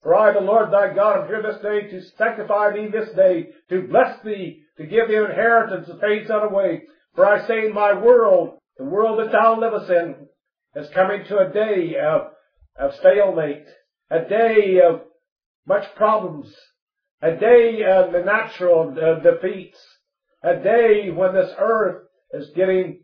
For I, the Lord thy God, am here this day to sanctify thee this day, to bless thee, to give thee an inheritance that fades not away. For I say, my world, the world that thou livest in, is coming to a day of stalemate, a day of much problems, a day of the natural defeats, a day when this earth is getting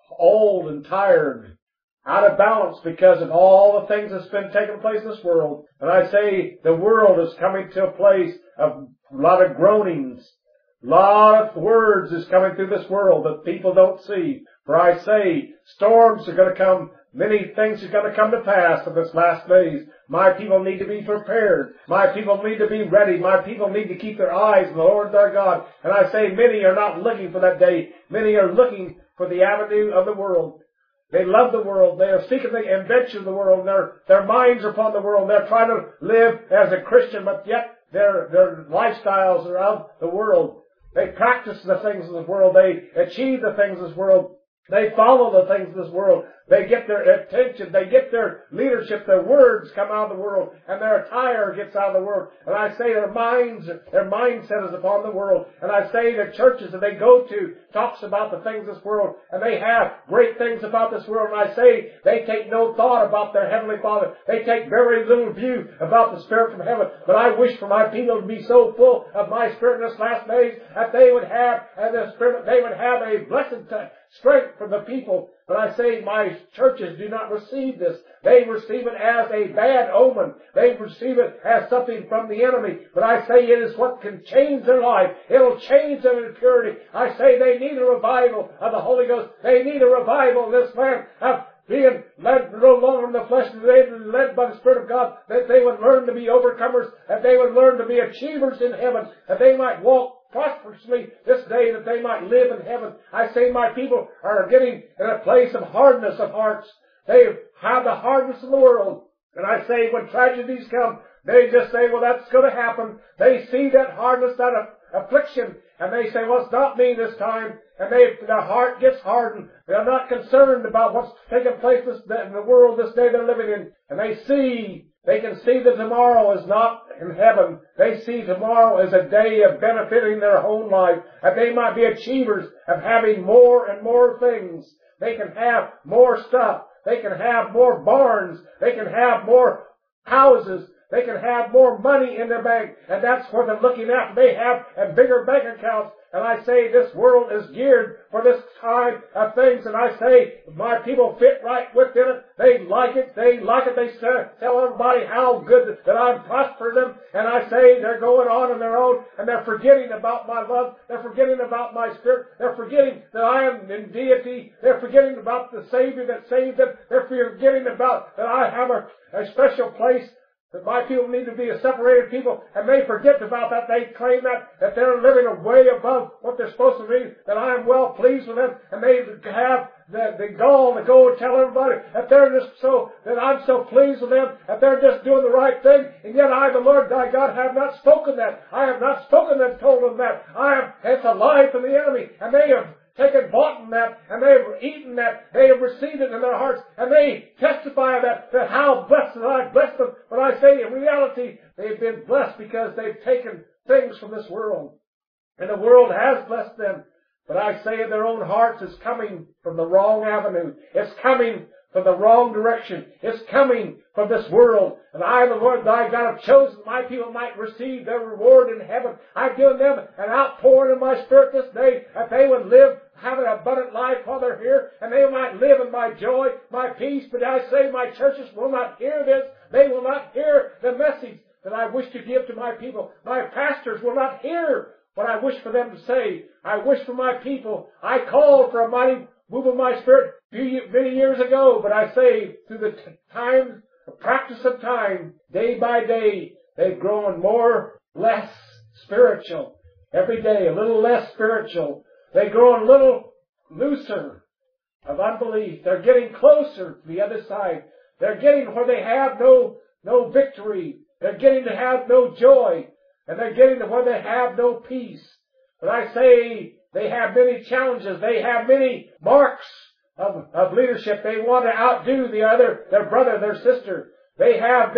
old and tired, out of balance because of all the things that's been taking place in this world. And I say the world is coming to a place of a lot of groanings, a lot of words is coming through this world that people don't see. For I say storms are going to come. Many things are going to come to pass in this last days. My people need to be prepared. My people need to be ready. My people need to keep their eyes on the Lord their God. And I say many are not looking for that day. Many are looking for the avenue of the world. They love the world. They are seeking the invention of the world. Their minds are upon the world. They're trying to live as a Christian, but yet their lifestyles are of the world. They practice the things of this world. They achieve the things of this world. They follow the things of this world. They get their attention. They get their leadership. Their words come out of the world. And their attire gets out of the world. And I say their mindset is upon the world. And I say the churches that they go to talks about the things of this world. And they have great things about this world. And I say they take no thought about their Heavenly Father. They take very little view about the Spirit from heaven. But I wish for my people to be so full of my Spirit in this last days that they would have, and the Spirit, they would have a blessed strength for the people. But I say my churches do not receive this. They receive it as a bad omen. They receive it as something from the enemy. But I say it is what can change their life. It'll change their purity. I say they need a revival of the Holy Ghost. They need a revival in this land of being led no longer in the flesh, but they would be led by the Spirit of God, that they would learn to be overcomers, that they would learn to be achievers in heaven, that they might walk prosperously this day, that they might live in heaven. I say my people are getting in a place of hardness of hearts. They have the hardness of the world. And I say when tragedies come, they just say, well, that's going to happen. They see that hardness, that affliction, and they say, well, it's not me this time. And their heart gets hardened. They're not concerned about what's taking place in the world this day they're living in. And they can see that tomorrow is not in heaven. They see tomorrow as a day of benefiting their own life. That they might be achievers of having more and more things. They can have more stuff. They can have more barns. They can have more houses. They can have more money in their bank. And that's what they're looking at. They have a bigger bank accounts. And I say this world is geared for this kind of things. And I say my people fit right within it. They like it. They like it. They tell everybody how good that I've prospered them. And I say they're going on their own. And they're forgetting about my love. They're forgetting about my Spirit. They're forgetting that I am in deity. They're forgetting about the Savior that saved them. They're forgetting about that I have a special place. That my people need to be a separated people, and they forget about that. They claim that they're living way above what they're supposed to be, that I am well pleased with them, and they have the gall to go and tell everybody that they're just so, that I'm so pleased with them, that they're just doing the right thing, and yet I, the Lord thy God, have not spoken that. I have not spoken and told them that. It's a lie from the enemy, and they have taken bought in that, and they have eaten that, they have received it in their hearts, and they testify that how blessed that I've blessed them. But I say in reality, they've been blessed because they've taken things from this world. And the world has blessed them. But I say in their own hearts, it's coming from the wrong avenue. It's coming from the wrong direction. It's coming from this world. And I, the Lord thy God, have chosen my people might receive their reward in heaven. I've given them an outpouring of my Spirit this day, that they would live, have an abundant life while they're here, and they might live in my joy, my peace. But I say my churches will not hear this. They will not hear the message that I wish to give to my people. My pastors will not hear what I wish for them to say. I wish for my people. I called for a mighty move of my Spirit many years ago, but I say through the time, the practice of time, day by day, they've grown less spiritual. Every day, a little less spiritual. They grow a little looser of unbelief. They're getting closer to the other side. They're getting where they have no victory. They're getting to have no joy. And they're getting to where they have no peace. But I say they have many challenges. They have many marks of leadership. They want to outdo their brother, their sister. They have many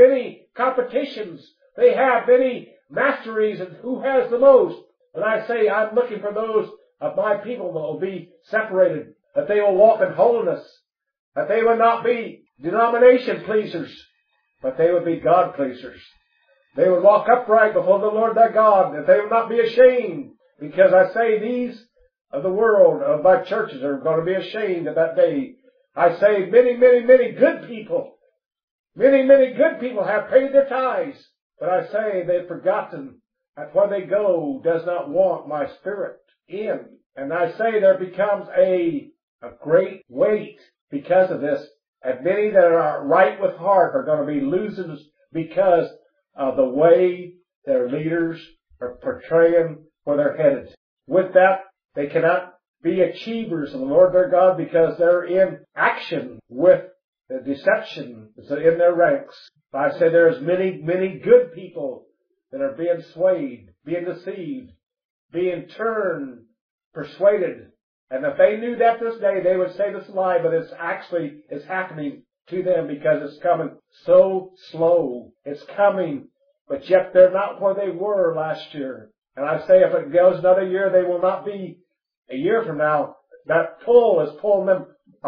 competitions. They have many masteries and who has the most. And I say, I'm looking for those of my people that will be separated, that they will walk in holiness, that they will not be denomination pleasers, but they would be God pleasers. They would walk upright before the Lord their God, that they would not be ashamed, because I say these of the world, of my churches, are going to be ashamed of that day. I say many, many, many good people, many, many good people have paid their tithes, but I say they've forgotten that where they go does not want my Spirit in. And I say there becomes a great weight because of this. And many that are right with heart are going to be losers because of the way their leaders are portraying where they're headed. With that, they cannot be achievers of the Lord their God because they're in action with the deception that's in their ranks. I say there's many, many good people that are being swayed, being deceived, being turned, persuaded. And if they knew that this day, they would say this lie, but it's happening to them because it's coming so slow. It's coming, but yet they're not where they were last year. And I say if it goes another year, they will not be a year from now. That pull is pulling them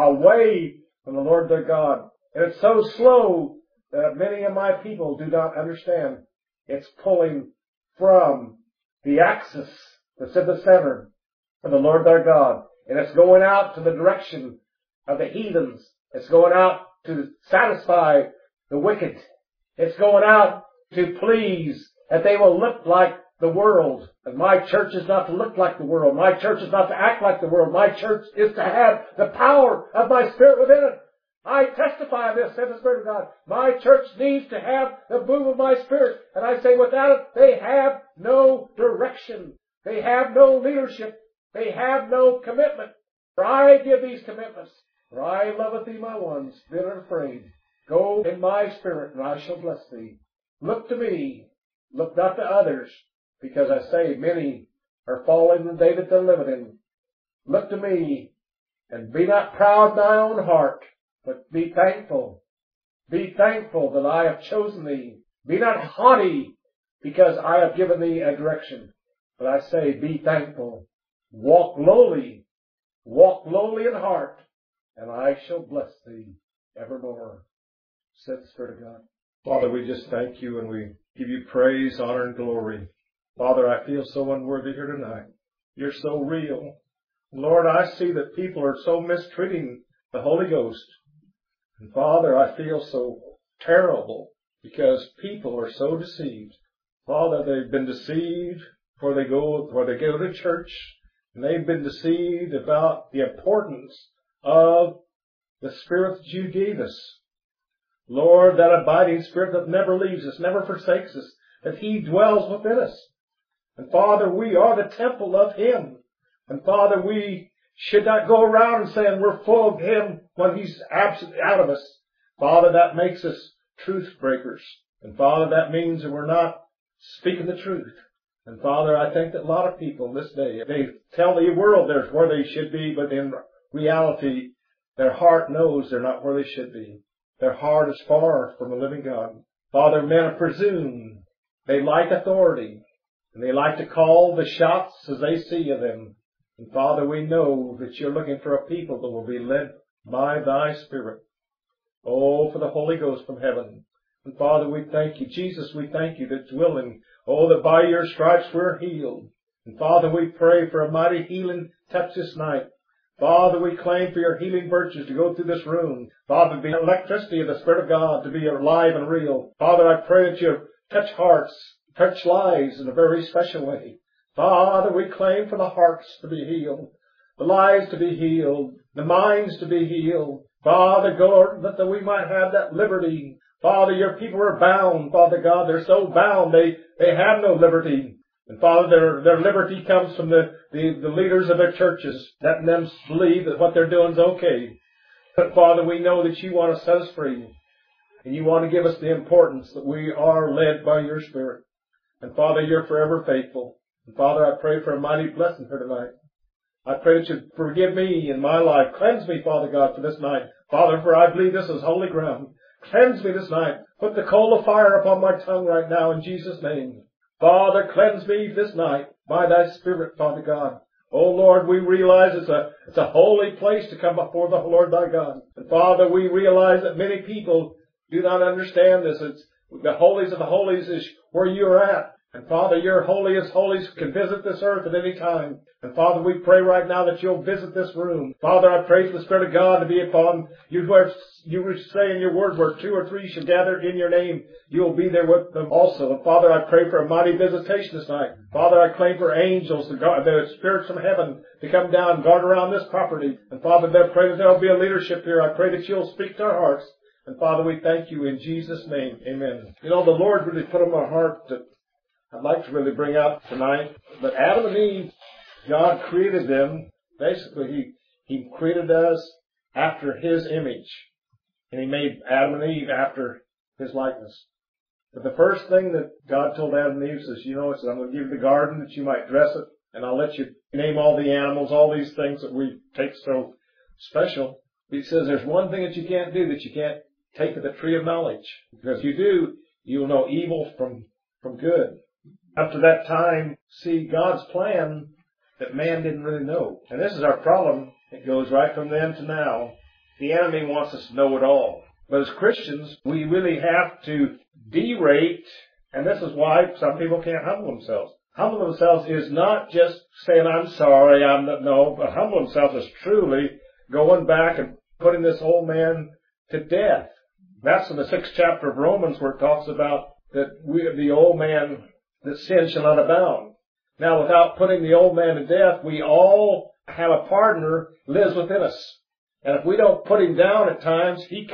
away from the Lord their God. And it's so slow that many of my people do not understand. It's pulling from the axis that's in the center of the Lord their God. And it's going out to the direction of the heathens. It's going out to satisfy the wicked. It's going out to please that they will look like the world. And my church is not to look like the world. My church is not to act like the world. My church is to have the power of my Spirit within it. I testify of this, said the Spirit of God. My church needs to have the move of my Spirit. And I say without it, they have no direction. They have no leadership. They have no commitment. For I give these commitments. For I loveth thee, my ones, be not afraid. Go in my Spirit, and I shall bless thee. Look to me. Look not to others. Because I say many are falling in the day that they're living in. Look to me, and be not proud in thy own heart, but be thankful. Be thankful that I have chosen thee. Be not haughty, because I have given thee a direction. But I say, be thankful. Walk lowly in heart, and I shall bless thee evermore, said the Spirit of God. Father, we just thank you and we give you praise, honor, and glory. Father, I feel so unworthy here tonight. You're so real. Lord, I see that people are so mistreating the Holy Ghost. And Father, I feel so terrible because people are so deceived. Father, they've been deceived before they go to church. And they've been deceived about the importance of the Spirit that you gave us. Lord, that abiding Spirit that never leaves us, never forsakes us, that He dwells within us. And Father, we are the temple of Him. And Father, we should not go around saying we're full of Him when He's absent out of us. Father, that makes us truth breakers. And Father, that means that we're not speaking the truth. And Father, I think that a lot of people this day, they tell the world there's where they should be, but in reality, their heart knows they're not where they should be. Their heart is far from the living God. Father, men presume. They like authority. And they like to call the shots as they see of them. And Father, we know that you're looking for a people that will be led by thy Spirit. Oh, for the Holy Ghost from heaven. And Father, we thank you. Jesus, we thank you that's willing. Oh, that by your stripes we're healed. And Father, we pray for a mighty healing touch this night. Father, we claim for your healing virtues to go through this room. Father, the electricity of the Spirit of God to be alive and real. Father, I pray that you touch hearts, touch lives in a very special way. Father, we claim for the hearts to be healed, the lives to be healed, the minds to be healed. Father, God, that we might have that liberty. Father, your people are bound, Father God. They're so bound, they have no liberty. And Father, their liberty comes from the leaders of their churches, letting them believe that what they're doing is okay. But Father, we know that you want to set us free. And you want to give us the importance that we are led by your Spirit. And Father, you're forever faithful. And Father, I pray for a mighty blessing for tonight. I pray that you forgive me in my life. Cleanse me, Father God, for this night. Father, for I believe this is holy ground. Cleanse me this night. Put the coal of fire upon my tongue right now in Jesus' name. Father, cleanse me this night by thy Spirit, Father God. Oh Lord, we realize it's a holy place to come before the Lord thy God. And Father, we realize that many people do not understand this. It's the holies of the holies is where you're at. And Father, your holiest holies can visit this earth at any time. And Father, we pray right now that you'll visit this room. Father, I pray for the Spirit of God to be upon you. Where you were saying in your word, where 2 or 3 should gather in your name, you'll be there with them also. And Father, I pray for a mighty visitation this night. Father, I claim for angels, the spirits from heaven, to come down and guard around this property. And Father, I pray that there'll be a leadership here. I pray that you'll speak to our hearts. And Father, we thank you in Jesus' name. Amen. You know, the Lord really put on my heart that I'd like to really bring out tonight. But Adam and Eve, God created them. Basically, He created us after His image. And He made Adam and Eve after His likeness. But the first thing that God told Adam and Eve says, He said, I'm going to give you the garden that you might dress it. And I'll let you name all the animals, all these things that we take so special. He says there's one thing that you can't do, that you can't take of the tree of knowledge. Because if you do, you'll know evil from good. Up to that time, see, God's plan that man didn't really know. And this is our problem. It goes right from then to now. The enemy wants us to know it all. But as Christians, we really have to derate, and this is why some people can't humble themselves. Humble themselves is not just saying, I'm sorry, but humble themselves is truly going back and putting this old man to death. That's in the 6th chapter of Romans, where it talks about that the old man, that sin shall not abound. Now, without putting the old man to death, we all have a partner lives within us. And if we don't put him down at times, he's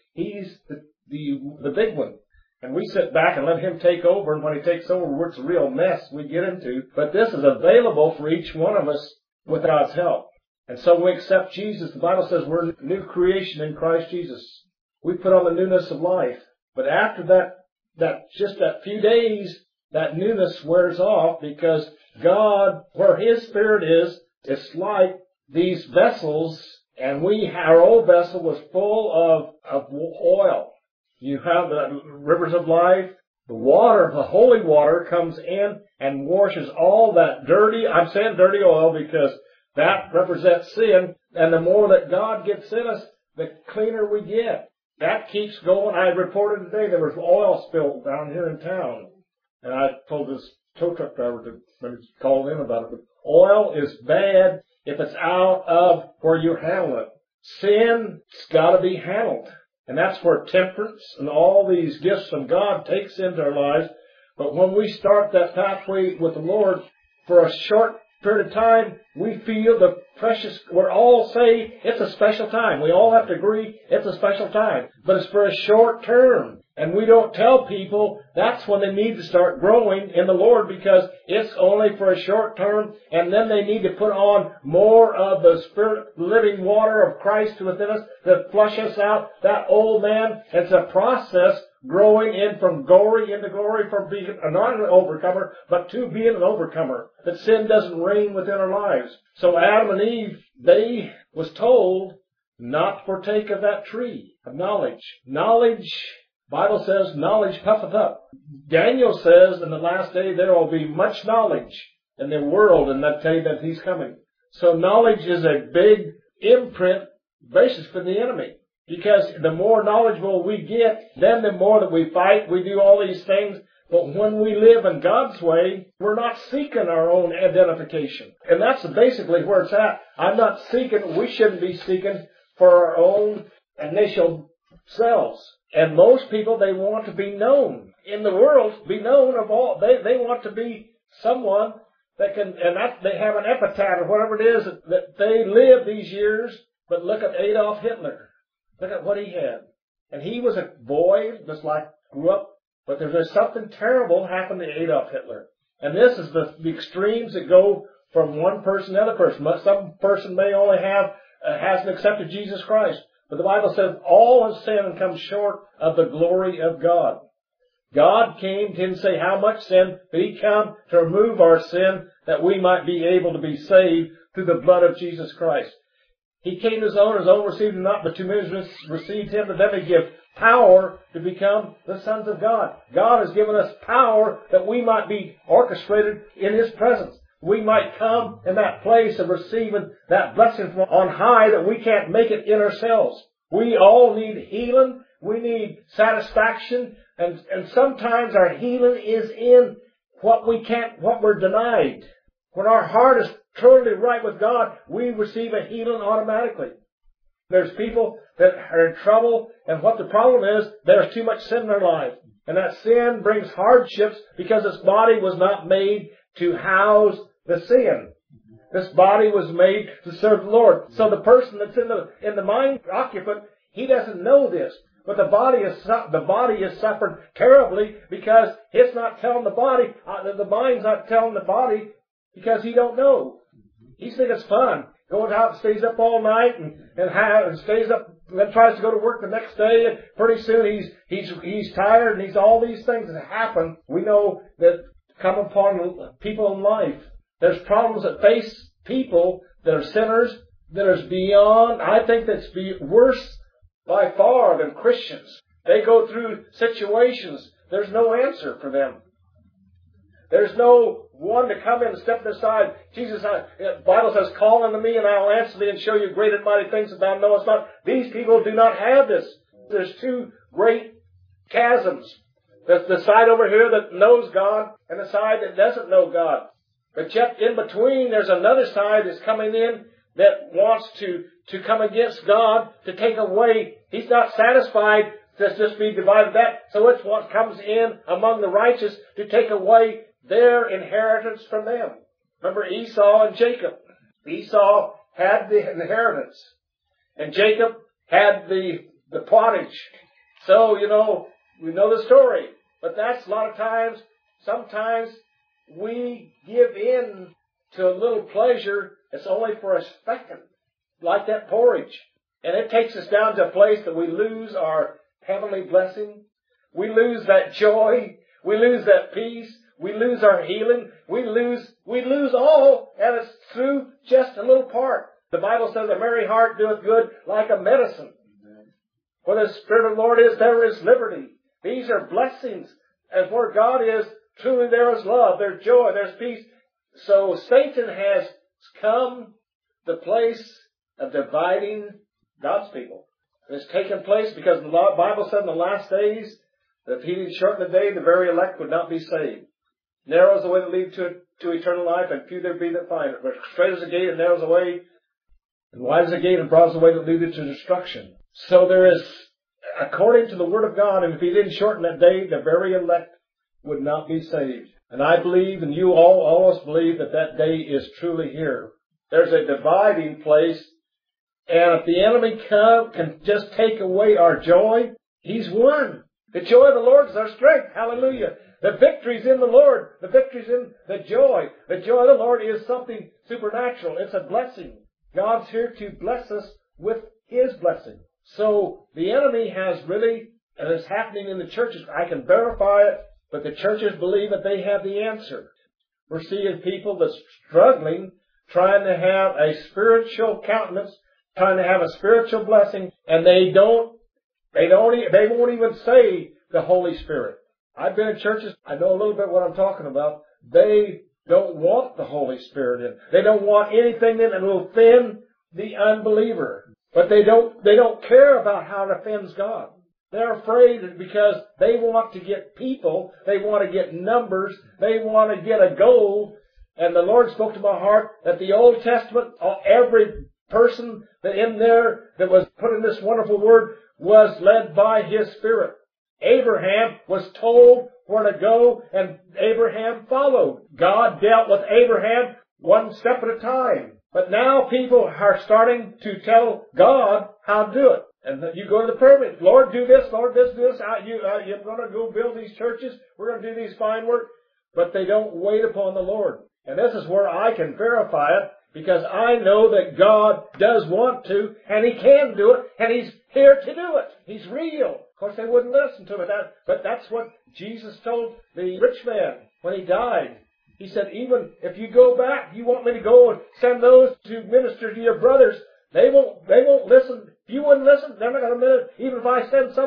the big one. And we sit back and let him take over, and when he takes over, it's a real mess we get into. But this is available for each one of us with God's help. And so we accept Jesus. The Bible says we're a new creation in Christ Jesus. We put on the newness of life. But after that few days, that newness wears off, because God, where His Spirit is, it's like these vessels, and our old vessel was full of oil. You have the rivers of life. The water, the holy water, comes in and washes all that dirty, I'm saying dirty oil because that represents sin, and the more that God gets in us, the cleaner we get. That keeps going. I reported today there was oil spilled down here in town. And I told this tow truck driver to call in about it. But oil is bad if it's out of where you handle it. Sin's got to be handled. And that's where temperance and all these gifts from God takes into our lives. But when we start that pathway with the Lord for a short period of time, we feel the precious, we're all say it's a special time. We all have to agree it's a special time. But it's for a short term. And we don't tell people that's when they need to start growing in the Lord, because it's only for a short term, and then they need to put on more of the Spirit, living water of Christ within us to flush us out, that old man. It's a process growing in from glory into glory, from being not an overcomer, but to being an overcomer. That sin doesn't reign within our lives. So Adam and Eve, they was told not to partake of that tree of knowledge. Bible says knowledge puffeth up. Daniel says in the last day there will be much knowledge in the world in that day that He's coming. So knowledge is a big imprint basis for the enemy. Because the more knowledgeable we get, then the more that we fight, we do all these things. But when we live in God's way, we're not seeking our own identification. And that's basically where it's at. We shouldn't be seeking for our own initial selves. And most people, they want to be known in the world, be known of all. They want to be someone that can, and that they have an epitaph or whatever it is that they live these years. But look at Adolf Hitler. Look at what he had. And he was a boy, just like grew up, but there's something terrible happened to Adolf Hitler. And this is the extremes that go from one person to another person. Some person may only hasn't accepted Jesus Christ. But the Bible says all have sinned and come short of the glory of God. God came, didn't say how much sin, but He came to remove our sin that we might be able to be saved through the blood of Jesus Christ. He came to His own received Him not, but to many received Him, but them He gave power to become the sons of God. God has given us power that we might be orchestrated in His presence. We might come in that place of receiving that blessing from on high that we can't make it in ourselves. We all need healing. We need satisfaction. And sometimes our healing is in what we're denied. When our heart is totally right with God, we receive a healing automatically. There's people that are in trouble, and what the problem is, there's too much sin in their life. And that sin brings hardships because this body was not made to house the sin. This body was made to serve the Lord. So the person that's in the mind occupant, he doesn't know this. But the body is suffering terribly because it's not telling the body, the mind's not telling the body because he don't know. He thinks it's fun. Goes out and stays up all night and stays up, then tries to go to work the next day, and pretty soon he's tired, and all these things that happen, we know that come upon people in life. There's problems that face people that are sinners that is beyond, I think that's worse by far than Christians. They go through situations, there's no answer for them. There's no one to come in and step aside. Jesus, the Bible says, call unto me and I'll answer thee and show you great and mighty things that thou knowest not. These people do not have this. There's two great chasms. There's the side over here that knows God and the side that doesn't know God. But yet in between there's another side that's coming in that wants to come against God, to take away. He's not satisfied to just be divided that. So it's what comes in among the righteous to take away their inheritance from them. Remember Esau and Jacob. Esau had the inheritance, and Jacob had the pottage. So, we know the story. But that's a lot of times, sometimes we give in to a little pleasure that's only for a second, like that porridge. And it takes us down to a place that we lose our heavenly blessing. We lose that joy. We lose that peace. We lose our healing. We lose all, and it's through just a little part. The Bible says a merry heart doeth good like a medicine. Where the Spirit of the Lord is, there is liberty. These are blessings. And where God is, truly there is love, there's joy, there's peace. So Satan has come the place of dividing God's people. It's taken place because the Bible said in the last days that if He didn't shorten the day, the very elect would not be saved. Narrow is the way that leads to eternal life, and few there be that find it. But straight is the gate, and narrow is the way, and wide is the gate, and broad is the way that leadeth to destruction. So there is, according to the Word of God, and if He didn't shorten that day, the very elect would not be saved. And I believe, and you all of us believe, that day is truly here. There's a dividing place, and if the enemy can just take away our joy, he's won. The joy of the Lord is our strength. Hallelujah. The victory's in the Lord. The victory's in the joy. The joy of the Lord is something supernatural. It's a blessing. God's here to bless us with His blessing. So the enemy has really, and it's happening in the churches, I can verify it, but the churches believe that they have the answer. We're seeing people that's struggling, trying to have a spiritual countenance, trying to have a spiritual blessing, and they won't even say the Holy Spirit. I've been in churches, I know a little bit what I'm talking about. They don't want the Holy Spirit in. They don't want anything in that will offend the unbeliever. But they don't care about how it offends God. They're afraid because they want to get people, they want to get numbers, they want to get a goal. And the Lord spoke to my heart that the Old Testament, every person that in there that was put in this wonderful word was led by His Spirit. Abraham was told where to go, and Abraham followed. God dealt with Abraham one step at a time. But now people are starting to tell God how to do it. And you go to the prayer, Lord, do this, Lord, do this. You're going to go build these churches. We're going to do these fine work. But they don't wait upon the Lord. And this is where I can verify it, because I know that God does want to, and He can do it, and He's here to do it. He's real. Of course, they wouldn't listen to it, but that's what Jesus told the rich man when he died. He said, even if you go back, you want me to go and send those to minister to your brothers, they won't listen. If you wouldn't listen, they're not going to minister. Even if I send someone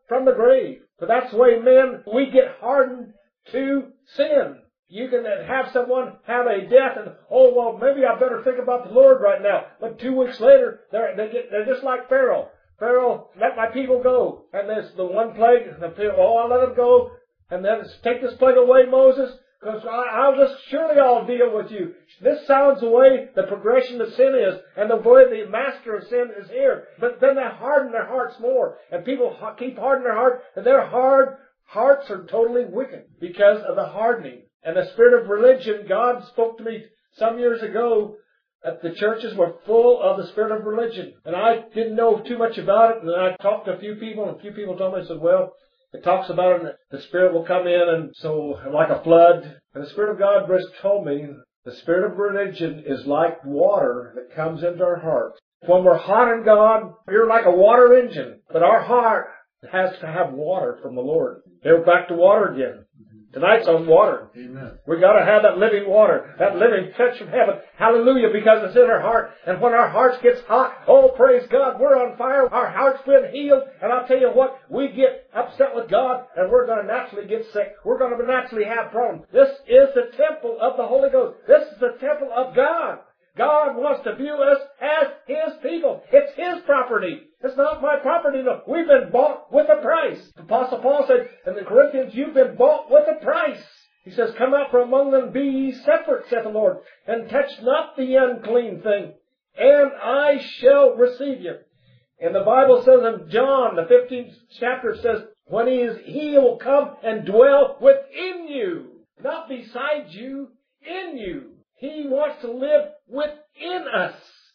from the grave. But that's the way men, we get hardened to sin. You can have someone have a death and, oh, well, maybe I better think about the Lord right now. But 2 weeks later, they're just like Pharaoh. Pharaoh, let my people go. And there's the one plague, and the people, oh, I'll let them go. And then take this plague away, Moses, because surely I'll deal with you. This sounds the way the progression of sin is, and the way the master of sin is here. But then they harden their hearts more. And people keep hardening their heart, and their hard hearts are totally wicked because of the hardening. And the spirit of religion, God spoke to me some years ago that the churches were full of the spirit of religion. And I didn't know too much about it. And I talked to a few people, and a few people told me, I said, well, it talks about it, and the Spirit will come in, and so like a flood. And the Spirit of God told me, the spirit of religion is like water that comes into our hearts. When we're hot in God, we're like a water engine. But our heart has to have water from the Lord. They're back to water again. Tonight's on water. Amen. We got to have that living water, that living touch from heaven. Hallelujah, because it's in our heart. And when our hearts gets hot, oh, praise God, we're on fire. Our heart's been healed. And I'll tell you what, we get upset with God, and we're going to naturally get sick. We're going to naturally have problems. This is the temple of the Holy Ghost. This is the temple of God. God wants to view us as His people. It's His property. It's not my property. No. We've been bought with a price. The Apostle Paul said in the Corinthians, you've been bought with a price. He says, come out from among them, be ye separate, saith the Lord, and touch not the unclean thing, and I shall receive you. And the Bible says in John, the 15th chapter, says, when He will come and dwell within you, not beside you, in you. He wants to live within us.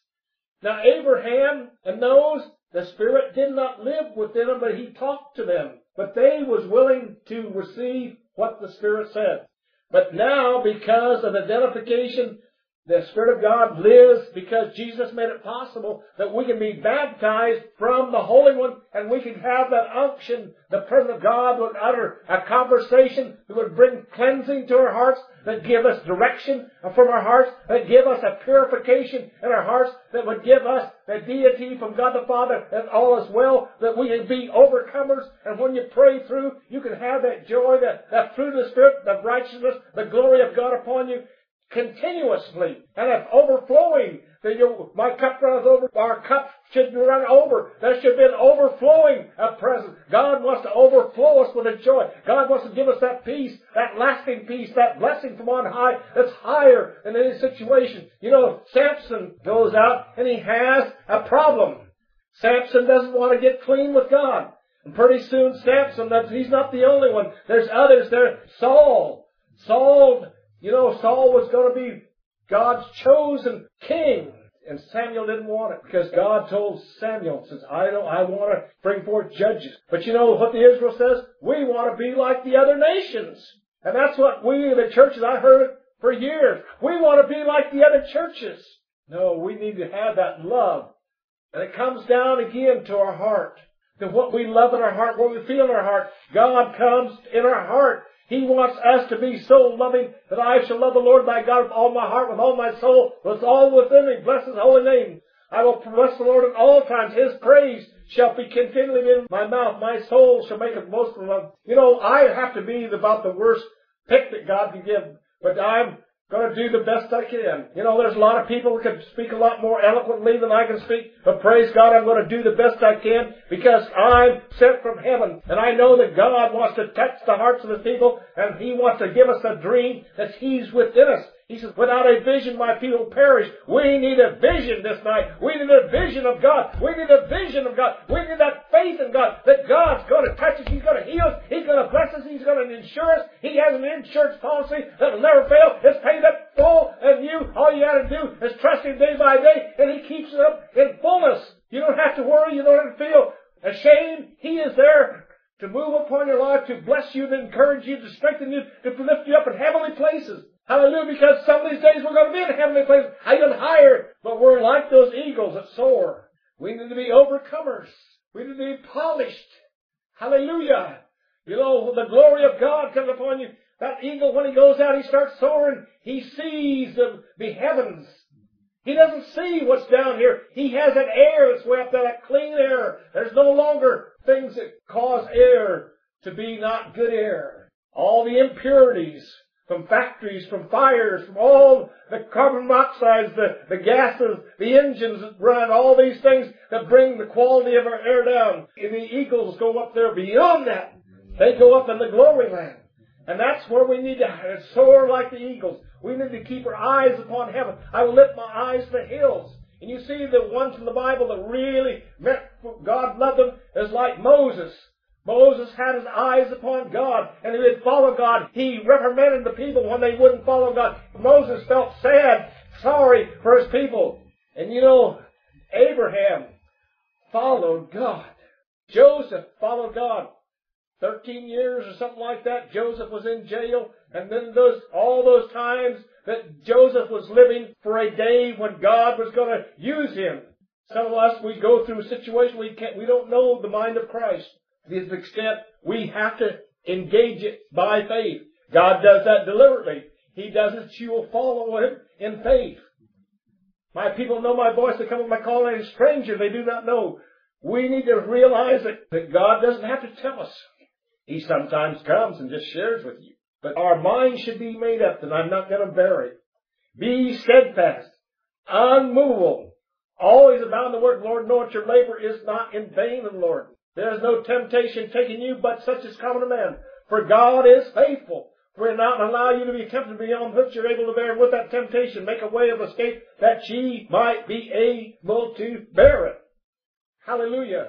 Now Abraham and those, the Spirit did not live within them, but He talked to them. But they was willing to receive what the Spirit said. But now, because of identification, the Spirit of God lives because Jesus made it possible that we can be baptized from the Holy One, and we can have that unction. The presence of God would utter a conversation that would bring cleansing to our hearts, that give us direction from our hearts, that give us a purification in our hearts, that would give us the deity from God the Father, and all is well, that we can be overcomers. And when you pray through, you can have that joy, that fruit of the Spirit, the righteousness, the glory of God upon you, continuously, and if overflowing, my cup runs over. Our cup should run over. There should be an overflowing of presence. God wants to overflow us with a joy. God wants to give us that peace, that lasting peace, that blessing from on high that's higher than any situation. You know, Samson goes out and he has a problem. Samson doesn't want to get clean with God. And pretty soon Samson, he's not the only one. There's others there. Saul, you know, Saul was going to be God's chosen king. And Samuel didn't want it because God told Samuel, says, I want to bring forth judges. But you know what the Israel says? We want to be like the other nations. And that's what we, the churches, I heard it for years. We want to be like the other churches. No, we need to have that love. And it comes down again to our heart. To what we love in our heart, what we feel in our heart. God comes in our heart. He wants us to be so loving that I shall love the Lord thy God with all my heart, with all my soul, with all within me. Bless His holy name. I will bless the Lord at all times. His praise shall be continually in my mouth. My soul shall make a boast of Him. You know, I have to be about the worst pick that God can give, but I'm going to do the best I can. You know, there's a lot of people who can speak a lot more eloquently than I can speak, but praise God, I'm going to do the best I can because I'm sent from heaven. And I know that God wants to touch the hearts of His people, and He wants to give us a dream that He's within us. He says, without a vision, my people perish. We need a vision this night. We need a vision of God. We need a vision of God. We need that faith in God, that God's going to touch us. He's going to heal us. He's going to bless us. He's going to insure us. He has an insurance policy that will never fail. It's paid up full, and all you got to do is trust Him day by day, and He keeps it up in fullness. You don't have to worry. You don't have to feel ashamed. He is there to move upon your life, to bless you, to encourage you, to strengthen you, to lift you up in heavenly places. Hallelujah, because some of these days we're going to be in heavenly places, even higher, but we're like those eagles that soar. We need to be overcomers. We need to be polished. Hallelujah. You know, the glory of God comes upon you. That eagle, when he goes out, he starts soaring. He sees the heavens. He doesn't see what's down here. He has that air that's way up there, that clean air. There's no longer things that cause air to be not good air. All the impurities from factories, from fires, from all the carbon monoxides, the gases, the engines that run, all these things that bring the quality of our air down. And the eagles go up there beyond that. They go up in the glory land. And that's where we need to soar like the eagles. We need to keep our eyes upon heaven. I will lift my eyes to the hills. And you see the ones in the Bible that really meant God loved them is like Moses. Moses had his eyes upon God, and he would follow God. He reprimanded the people when they wouldn't follow God. Moses felt sad, sorry for his people. And you know, Abraham followed God. Joseph followed God. 13 years or something like that, Joseph was in jail. And then all those times that Joseph was living for a day when God was going to use him. Some of us, we go through a situation we don't know the mind of Christ. To this extent, we have to engage it by faith. God does that deliberately. He does it, you will follow Him in faith. My people know my voice, they come at my call, and a stranger they do not know. We need to realize that God doesn't have to tell us. He sometimes comes and just shares with you. But our mind should be made up that I'm not going to bear it. Be steadfast, unmovable, always abound in the work, Lord, know that your labor is not in vain in the Lord. There is no temptation taking you, but such is common to man. For God is faithful. For He will not allow you to be tempted beyond which you're able to bear. And with that temptation, make a way of escape that ye might be able to bear it. Hallelujah.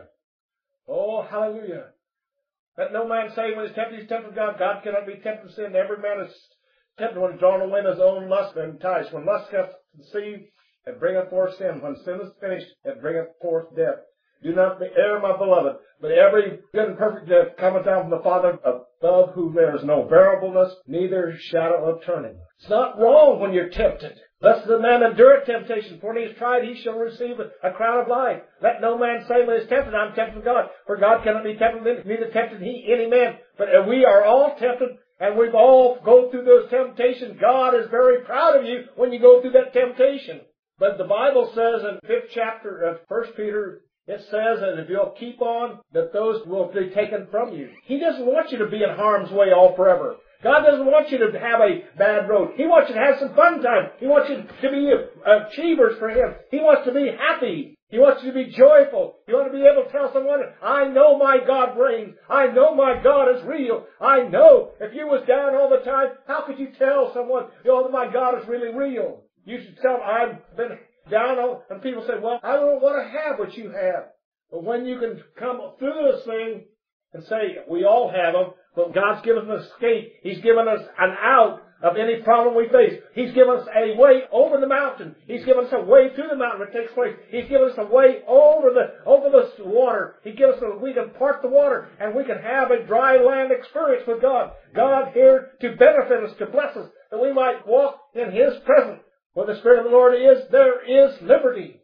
Oh, hallelujah. Let no man say when he's tempted, he's tempted of God. God cannot be tempted with sin. Every man is tempted when he's drawn away in his own lust and enticed. When lust hath conceived, it bringeth forth sin. When sin is finished, it bringeth forth death. Do not err, my beloved, but every good and perfect gift cometh down from the Father, above whom there is no variableness, neither shadow of turning. It's not wrong when you're tempted. Blessed the man endureth temptation, for when he is tried, he shall receive a crown of life. Let no man say when he is tempted, I'm tempted of God, for God cannot be tempted, neither tempted he any man. But we are all tempted, and we've all go through those temptations. God is very proud of you when you go through that temptation. But the Bible says in the 5th chapter of 1 Peter, it says that if you'll keep on, that those will be taken from you. He doesn't want you to be in harm's way all forever. God doesn't want you to have a bad road. He wants you to have some fun time. He wants you to be achievers for Him. He wants to be happy. He wants you to be joyful. You want to be able to tell someone, I know my God reigns. I know my God is real. I know. If you was down all the time, how could you tell someone, that my God is really real? You should tell them, I've been down on, and people say, well, I don't want to have what you have. But when you can come through this thing and say, we all have them, but God's given us an escape. He's given us an out of any problem we face. He's given us a way over the mountain. He's given us a way through the mountain that takes place. He's given us a way over the water. He gives us we can part the water and we can have a dry land experience with God. God here to benefit us, to bless us, that we might walk in His presence. Where the Spirit of the Lord is, there is liberty.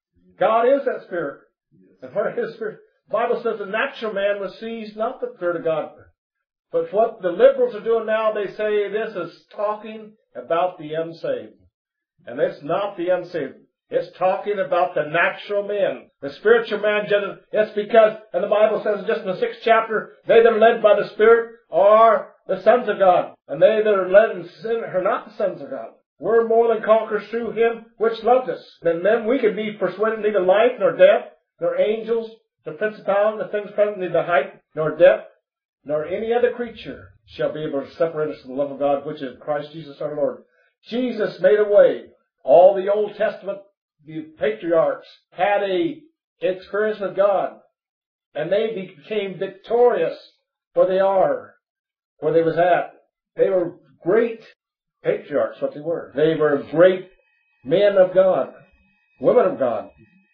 God is that Spirit. And where His Spirit, the Bible says the natural man receives not the Spirit of God. But what the liberals are doing now, they say this is talking about the unsaved. And it's not the unsaved. It's talking about the natural man. The spiritual man, it's because, and the Bible says just in the 6th chapter, they that are led by the Spirit are the sons of God. And they that are led in sin are not the sons of God. We're more than conquerors through Him which loved us. And then we can be persuaded neither life nor death, nor angels, nor principalities, nor things present, neither height nor depth, nor any other creature shall be able to separate us from the love of God, which is Christ Jesus our Lord. Jesus made a way. All the Old Testament, the patriarchs, had a experience with God. And they became victorious where they are, where they was at. They were great patriarchs, what they were. They were great men of God, women of God.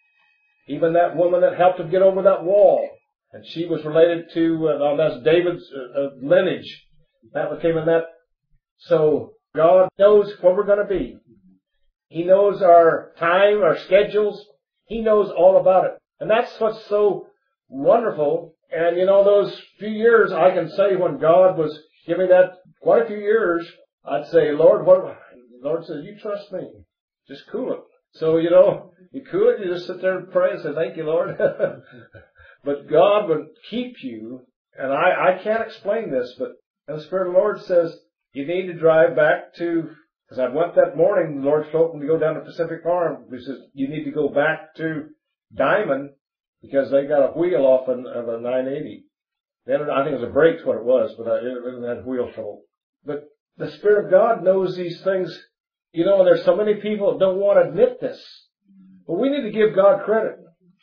Even that woman that helped him get over that wall. And she was related to, that's David's lineage. That came in that. So God knows where we're going to be. He knows our time, our schedules. He knows all about it. And that's what's so wonderful. And those few years, I can say when God was giving that quite a few years, I'd say, Lord, the Lord says, you trust me. Just cool it. So, you cool it, you just sit there and pray and say, thank you, Lord. But But God would keep you, and I can't explain this, but the Spirit of the Lord says, you need to drive back to, because I went that morning, the Lord told me to go down to Pacific Farm. He says, you need to go back to Diamond, because they got a wheel off of a 980. Then I think it was a brake's what it was, but it had wheel trouble. But the Spirit of God knows these things. You know, and there's so many people that don't want to admit this. But we need to give God credit.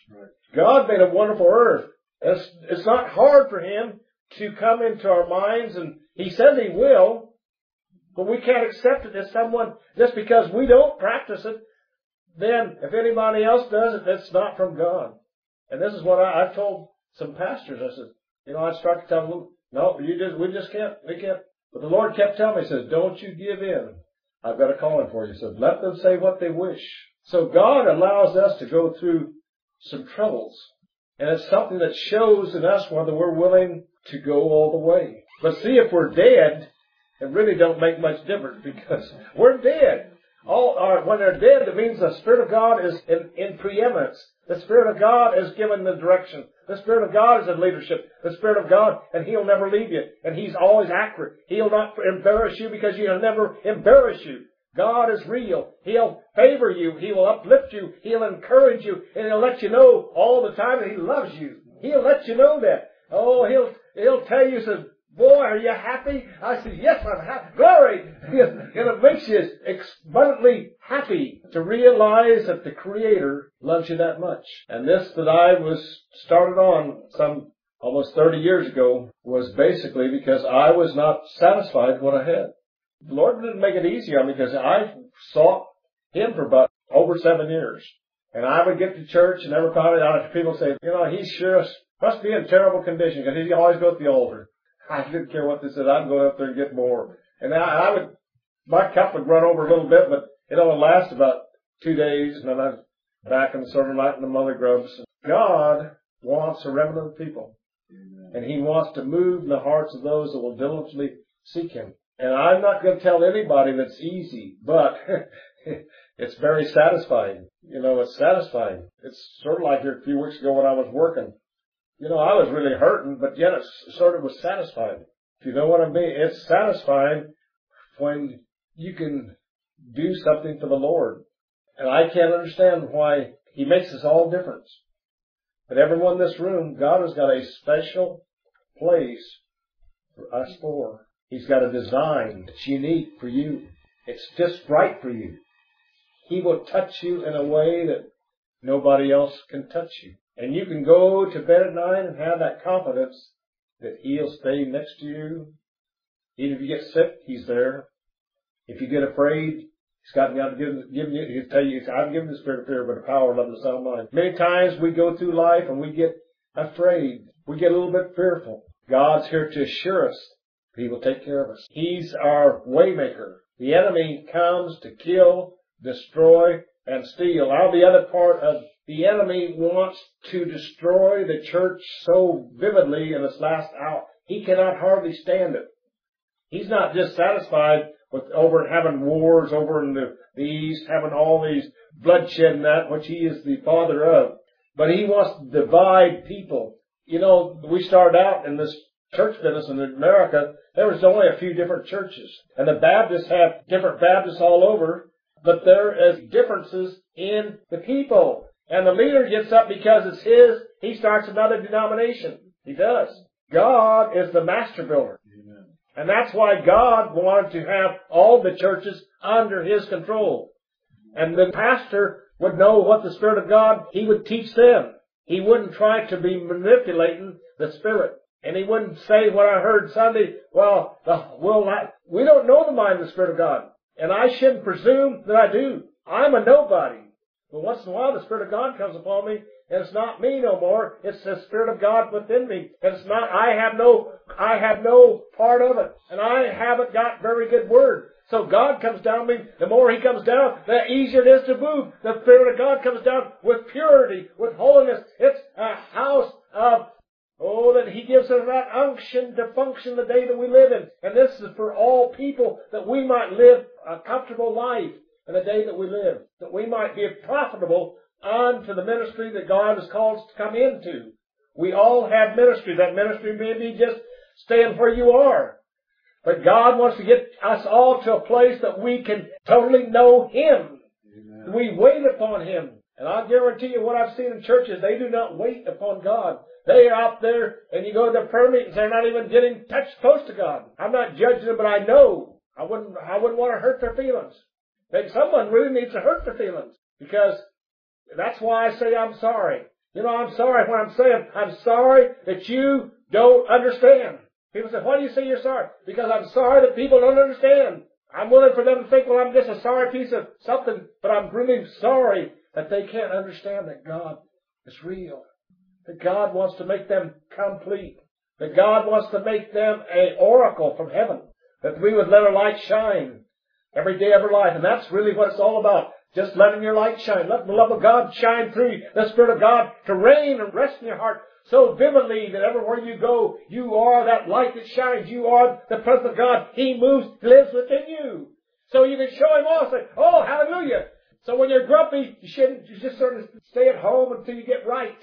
God made a wonderful earth. It's not hard for Him to come into our minds, and He says He will, but we can't accept it as someone, just because we don't practice it, then if anybody else does it, it's not from God. And this is what I've told some pastors. I said, you know, I'd start to tell them, no, we just can't. But the Lord kept telling me, He says, don't you give in. I've got a calling for you. He said, let them say what they wish. So God allows us to go through some troubles. And it's something that shows in us whether we're willing to go all the way. But see, if we're dead, it really don't make much difference, because we're dead. When they're dead, it means the Spirit of God is in preeminence. The Spirit of God is given the direction. The Spirit of God is in leadership. The Spirit of God, and He'll never leave you. And He's always accurate. He'll not embarrass you, because He'll never embarrass you. God is real. He'll favor you. He will uplift you. He'll encourage you. And He'll let you know all the time that He loves you. He'll let you know that. Oh, He'll tell you, says, boy, are you happy? I said, yes, I'm happy. Glory! And it makes you abundantly happy to realize that the Creator loves you that much. And this that I was started on some almost 30 years ago was basically because I was not satisfied with what I had. The Lord didn't make it easy on me, because I sought Him for about over 7 years. And I would get to church and never found it out. People say, you know, he sure must be in terrible condition, because he always go to the altar. I didn't care what they said. I'd go up there and get more. And my cup would run over a little bit, but it only last about 2 days, and then I was back in the serving light and the mother grubs. God wants a remnant of people. And He wants to move in the hearts of those that will diligently seek Him. And I'm not going to tell anybody that's easy, but it's very satisfying. You know, it's satisfying. It's sort of like here a few weeks ago when I was working. You know, I was really hurting, but yet it sort of was satisfying. If you know what I mean, it's satisfying when you can do something for the Lord. And I can't understand why He makes us all different. But everyone in this room, God has got a special place for us four. He's got a design that's unique for you. It's just right for you. He will touch you in a way that nobody else can touch you. And you can go to bed at night and have that confidence that He'll stay next to you. Even if you get sick, He's there. If you get afraid, He's got to give you, He'll tell you, I've given the spirit of fear, but the power of love and a sound mind. Many times we go through life and we get afraid. We get a little bit fearful. God's here to assure us He will take care of us. He's our waymaker. The enemy comes to kill, destroy, and steal. Now the other part of the enemy wants to destroy the church so vividly in this last hour. He cannot hardly stand it. He's not just satisfied with having wars over in the East, having all these bloodshed and that, which he is the father of. But he wants to divide people. You know, we started out in this church business in America. There was only a few different churches. And the Baptists have different Baptists all over. But there is differences in the people. And the leader gets up because it's his. He starts another denomination. He does. God is the master builder. Amen. And that's why God wanted to have all the churches under His control. And the pastor would know what the Spirit of God, he would teach them. He wouldn't try to be manipulating the Spirit. And he wouldn't say what I heard Sunday, we don't know the mind of the Spirit of God. And I shouldn't presume that I do. I'm a nobody. But once in a while, the Spirit of God comes upon me, and it's not me no more. It's the Spirit of God within me. And it's not, I have no part of it. And I haven't got very good word. So God comes down on me. The more He comes down, the easier it is to move. The Spirit of God comes down with purity, with holiness. It's a house of, that He gives us that unction to function the day that we live in. And this is for all people, that we might live a comfortable life in the day that we live. That we might be profitable unto the ministry that God has called us to come into. We all have ministry. That ministry may be just staying where you are. But God wants to get us all to a place that we can totally know Him. Amen. We wait upon Him. And I'll guarantee you what I've seen in churches, they do not wait upon God. They are out there, and you go to the prayer meetings, they're not even getting touched close to God. I'm not judging them, but I know. I wouldn't want to hurt their feelings. Maybe someone really needs to hurt their feelings. Because that's why I say I'm sorry. You know, I'm sorry when I'm saying, I'm sorry that you don't understand. People say, why do you say you're sorry? Because I'm sorry that people don't understand. I'm willing for them to think, well, I'm just a sorry piece of something, but I'm really sorry that they can't understand that God is real. That God wants to make them complete. That God wants to make them an oracle from heaven. That we would let our light shine every day of our life. And that's really what it's all about. Just letting your light shine. Let the love of God shine through you. The Spirit of God to reign and rest in your heart so vividly that everywhere you go, you are that light that shines. You are the presence of God. He moves, lives within you. So you can show Him all. Say, oh, hallelujah. So when you're grumpy, you just sort of stay at home until you get right.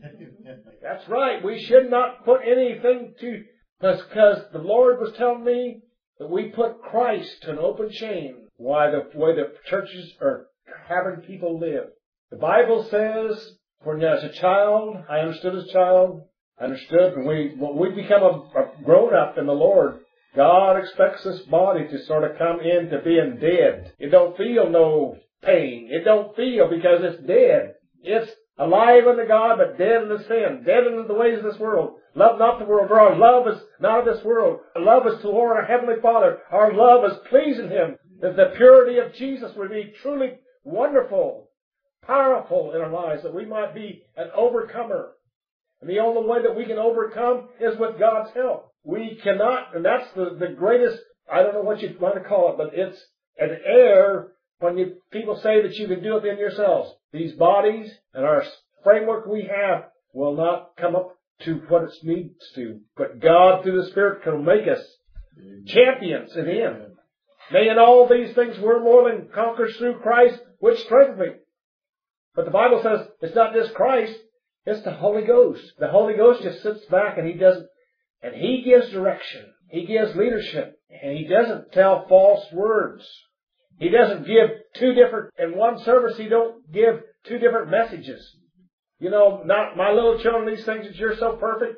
That's right. We should not put anything to, because the Lord was telling me that we put Christ to an open shame. Why the way the churches are having people live. The Bible says, when as a child, I understood as a child, when we become a grown up in the Lord, God expects this body to sort of come into being dead. It don't feel no pain. It don't feel because it's dead. It's alive unto God, but dead in the sin, dead in the ways of this world. Love not the world, for our love is not of this world. Our love is to Lord, our Heavenly Father. Our love is pleasing Him. That the purity of Jesus would be truly wonderful, powerful in our lives, that we might be an overcomer. And the only way that we can overcome is with God's help. We cannot, and that's the greatest, I don't know what you want to call it, but it's an error when people say that you can do it in yourselves. These bodies and our framework we have will not come up to what it needs to. But God, through the Spirit, can make us champions in Him. Nay, in all these things we're more than conquerors through Christ, which strengthens me. But the Bible says it's not just Christ, it's the Holy Ghost. The Holy Ghost just sits back and He gives direction. He gives leadership. And He doesn't tell false words. He doesn't give in one service He don't give two different messages. You know, not my little children, these things that you're so perfect.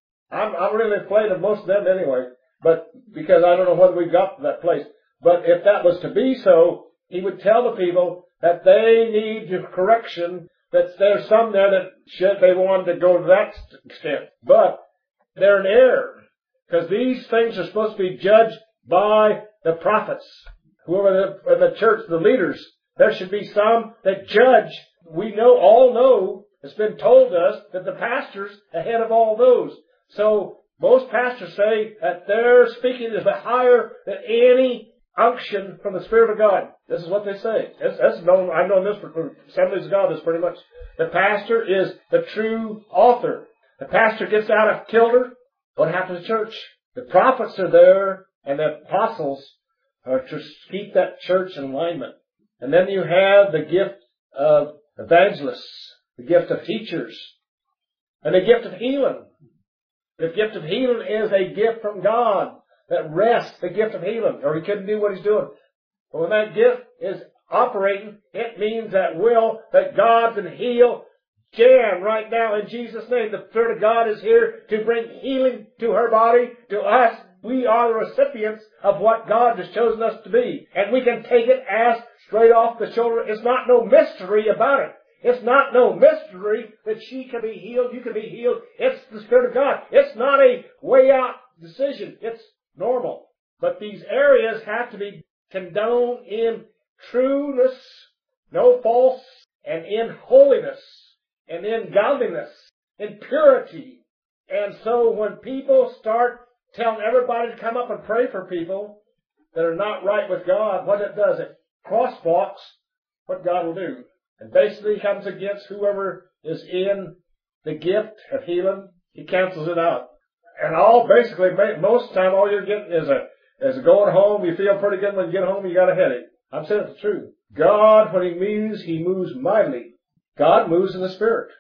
I'm really afraid of most of them anyway. But because I don't know whether we've got to that place. But if that was to be so, He would tell the people that they need correction, that there's some there that they wanted to go to that extent. But they're in error. Because these things are supposed to be judged by the prophets. Whoever the church, the leaders, there should be some that judge. We all know, it's been told us that the pastor's ahead of all those. So most pastors say that their speaking is higher than any unction from the Spirit of God. This is what they say. That's known. I've known this for Assemblies of God. This pretty much. The pastor is the true author. The pastor gets out of kilter. What happens to church? The prophets are there, and the apostles are to keep that church in alignment. And then you have the gift of evangelists, the gift of teachers, and the gift of healing. The gift of healing is a gift from God that rests, the gift of healing, or He couldn't do what He's doing. But when that gift is operating, it means that God can heal Jan right now in Jesus' name. The Spirit of God is here to bring healing to her body, to us. We are the recipients of what God has chosen us to be. And we can take it as straight off the shoulder. It's not no mystery about it. It's not no mystery that she can be healed, you can be healed. It's the Spirit of God. It's not a way out decision. It's normal. But these areas have to be condoned in trueness, no false, and in holiness, and in godliness, in purity. And so when people start telling everybody to come up and pray for people that are not right with God, what it does, it crosswalks what God will do. And basically comes against whoever is in the gift of healing. He cancels it out. And most of the time, all you're getting is a going home. You feel pretty good when you get home. You got a headache. I'm saying the truth. God, when He moves mightily. God moves in the Spirit.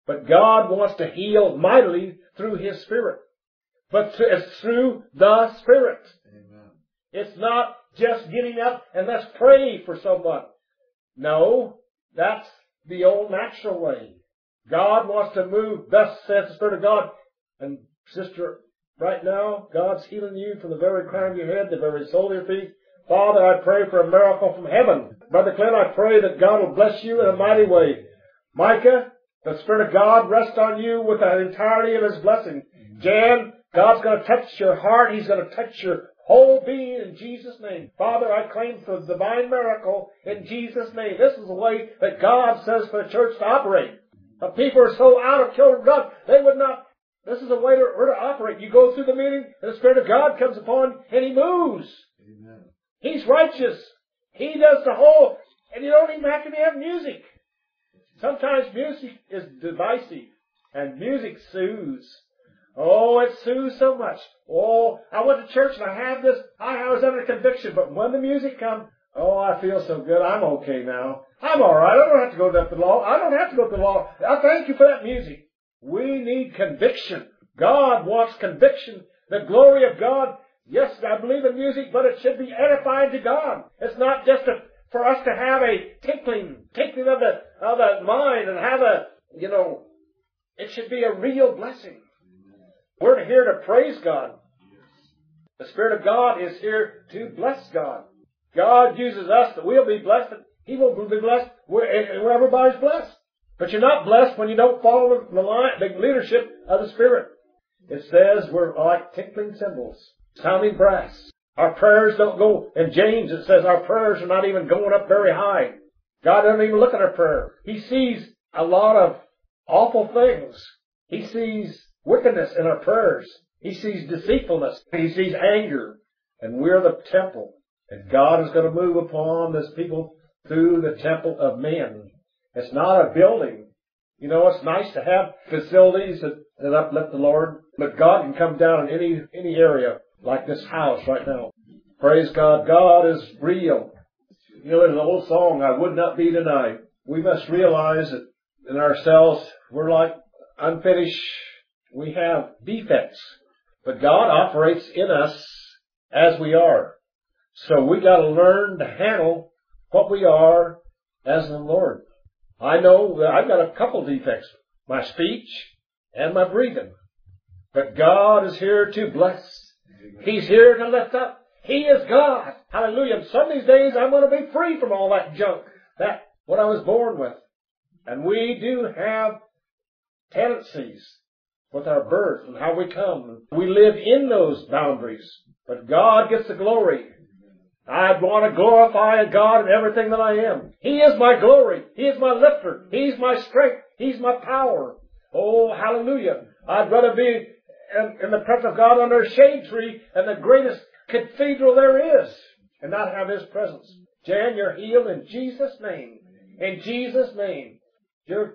But God wants to heal mightily through His Spirit. But it's through the Spirit. Amen. It's not just getting up and let's pray for someone. No, that's the old natural way. God wants to move, thus says the Spirit of God. And sister, right now, God's healing you from the very crown of your head, the very sole of your feet. Father, I pray for a miracle from heaven. Brother Clint, I pray that God will bless you in a mighty way. Micah, the Spirit of God rests on you with the entirety of His blessing. Jan, God's going to touch your heart. He's going to touch your whole being in Jesus' name. Father, I claim for the divine miracle in Jesus' name. This is the way that God says for the church to operate. But people are so out of children of God, they would not. This is the way we're to operate. You go through the meeting, and the Spirit of God comes upon, and He moves. Amen. He's righteous. He does the whole, and you don't even have to have music. Sometimes music is divisive, and music soothes. Oh, it soothes so much. Oh, I went to church and I was under conviction, but when the music comes, oh, I feel so good. I'm okay now. I'm all right. I don't have to go to the law. I don't have to go to the law. I thank you for that music. We need conviction. God wants conviction. The glory of God. Yes, I believe in music, but it should be edifying to God. It's not just for us to have a tinkling of the mind and have it should be a real blessing. We're here to praise God. The Spirit of God is here to bless God. God uses us that we'll be blessed. He will be blessed where everybody's blessed. But you're not blessed when you don't follow the leadership of the Spirit. It says we're like tinkling cymbals, sounding brass. Our prayers don't go, in James it says our prayers are not even going up very high. God doesn't even look at our prayer. He sees a lot of awful things. He sees wickedness in our prayers. He sees deceitfulness. He sees anger. And we're the temple. And God is going to move upon this people through the temple of men. It's not a building. You know, it's nice to have facilities that uplift the Lord. But God can come down in any area, like this house right now. Praise God. God is real. You know, there's an old song, I would not be denied. We must realize that in ourselves, we're like unfinished. We have defects. But God operates in us as we are. So we got to learn to handle what we are as the Lord. I know that I've got a couple defects. My speech and my breathing. But God is here to bless. He's here to lift up. He is God. Hallelujah. And some of these days I'm going to be free from all that junk. That what I was born with. And we do have tendencies with our birth and how we come. We live in those boundaries. But God gets the glory. I want to glorify God in everything that I am. He is my glory. He is my lifter. He's my strength. He's my power. Oh, hallelujah. I'd rather be in the presence of God under a shade tree and the greatest cathedral there is and not have His presence. Jan, you're healed in Jesus' name. In Jesus' name. You're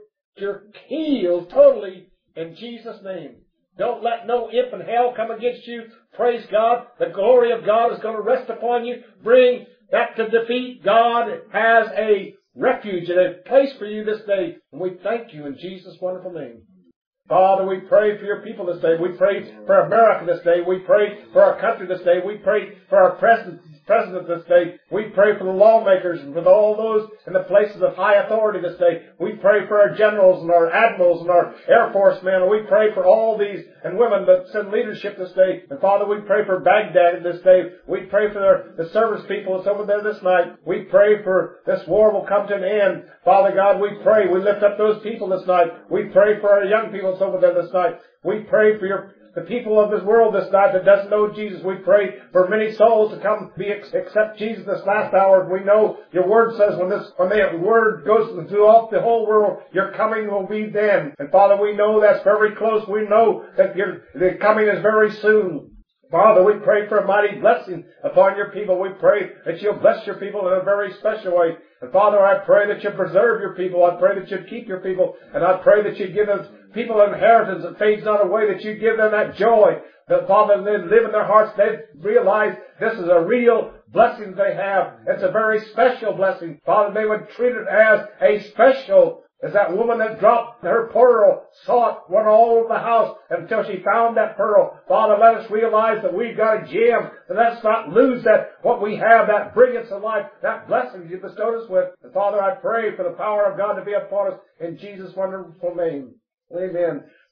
healed totally in Jesus' name. Don't let no imp in hell come against you. Praise God. The glory of God is going to rest upon you. Bring that to defeat. God has a refuge and a place for you this day. And we thank you in Jesus' wonderful name. Father, we pray for your people this day. We pray for America this day. We pray for our country this day. We pray for our president this day. We pray for the lawmakers and for all those in the places of high authority this day. We pray for our generals and our admirals and our Air Force men. And we pray for all these and women that send leadership this day. And Father, we pray for Baghdad this day. We pray for the service people that's over there this night. We pray for this war will come to an end. Father God, we pray. We lift up those people this night. We pray for our young people that's over there this night. We pray for the people of this world this night that doesn't know Jesus. We pray for many souls to come accept Jesus this last hour. We know your word says when the word goes throughout the whole world, your coming will be then. And Father, we know that's very close. We know that the coming is very soon. Father, we pray for a mighty blessing upon your people. We pray that you'll bless your people in a very special way. And Father, I pray that you preserve your people. I pray that you keep your people. And I pray that you give us people an inheritance that fades not away, that you give them that joy. That, Father, they live in their hearts. They realize this is a real blessing they have. It's a very special blessing. Father, they would treat it as a special As that woman that dropped her pearl sought, went all over the house until she found that pearl. Father, let us realize that we've got a gem, and let's not lose that, what we have, that brilliance of life, that blessing you bestowed us with. And Father, I pray for the power of God to be upon us in Jesus' wonderful name. Amen.